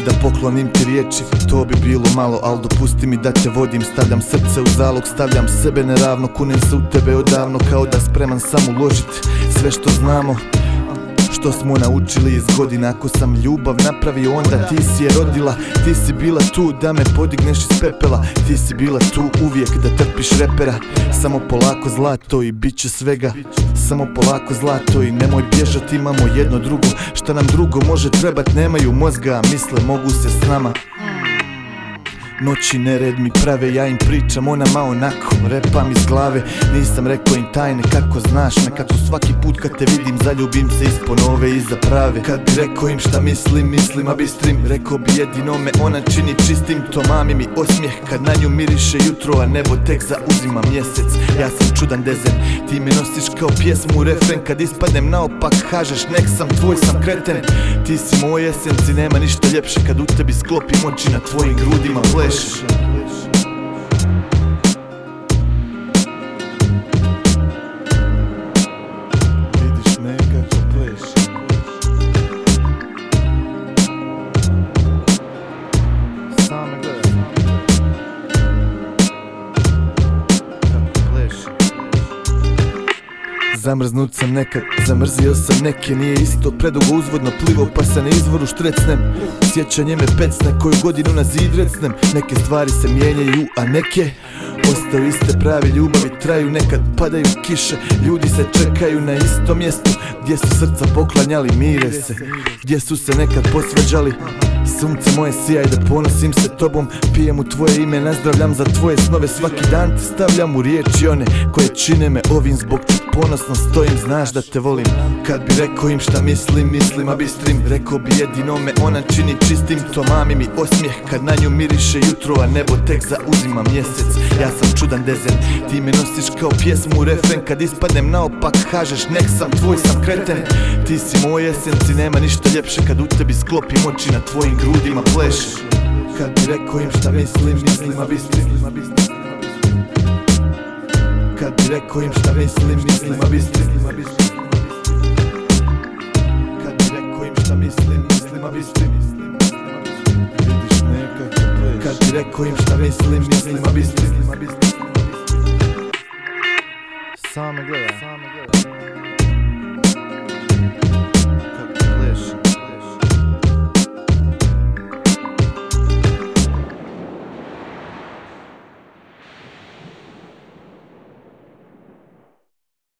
da poklonim ti riječi, to bi bilo malo, al dopusti mi da te vodim. Stavljam srce u zalog, stavljam sebe neravno, kunem se u tebe odavno, kao da spreman sam uložit sve što znamo, što smo naučili iz godina. Ako sam ljubav napravio, onda ti si je rodila. Ti si bila tu da me podigneš iz pepela. Ti si bila tu uvijek da trpiš repera. Samo polako zlato i bit će svega. Samo polako zlato i nemoj bježat, imamo jedno drugo. Šta nam drugo može trebat, nemaju mozga, misle mogu se s nama. Noći nered mi prave, ja im pričam o nama onako, repam iz glave. Nisam rekao im tajne, kako znaš me, kako svaki put kad te vidim zaljubim se ispod nove iza prave. Kad bi rekao im šta mislim, a bistrim, rekao bi jedino me ona čini čistim. To mami mi osmijeh kad na nju miriše jutro, a nebo tek zauzima mjesec. Ja sam čudan dezen, ti me nosiš kao pjesmu refren. Kad ispadnem naopak kažeš nek sam tvoj, sam kreten. Ti si moj esenci, nema ništa ljepše kad u tebi sklopim oči, na tvojim grudima pleše. Vidiš me kako pleše. Samo me gledaj kako pleše. Zamrznut sam nekad, zamrzio sam neke. Nije isto predugo uzvodno plivo pa se na izvoru štrecnem. Sjećanje me pecne, koju godinu na zid recnem. Neke stvari se mijenjaju, a neke ostaju iste. Pravi ljubavi traju, nekad padaju kiše. Ljudi se čekaju na istom mjestu, gdje su srca poklanjali, mire se. Gdje su se nekad posvađali. Sunce moje sijaj da ponosim se tobom. Pijem u tvoje ime, nazdravljam za tvoje snove. Svaki dan te stavljam u riječi one koje čine me ovim. Zbog čeg ponosno stojim, znaš da te volim. Kad bi rekao im šta mislim, a bistrim, rekao bi jedino me ona čini čistim. To mami mi osmijeh kad na nju miriše jutro, a nebo tek zauzima mjesec. Ja sam čudan dezen, ti me nosiš kao pjesmu refren. Kad ispadnem naopak kažeš nek sam tvoj, sam kreten. Ti si moj esenci, nema ništa ljepše kad u tebi sklopim oči, na tvojim grudima pleše. Kad bi rekao im šta mislim, a bistrim. Kad bi rekao im šta mislim, a bistrim. Kad bi rekao im šta mislim, a bistrim. Vidiš me kako pleše. Kad bi rekao im šta mislim, a bistrim.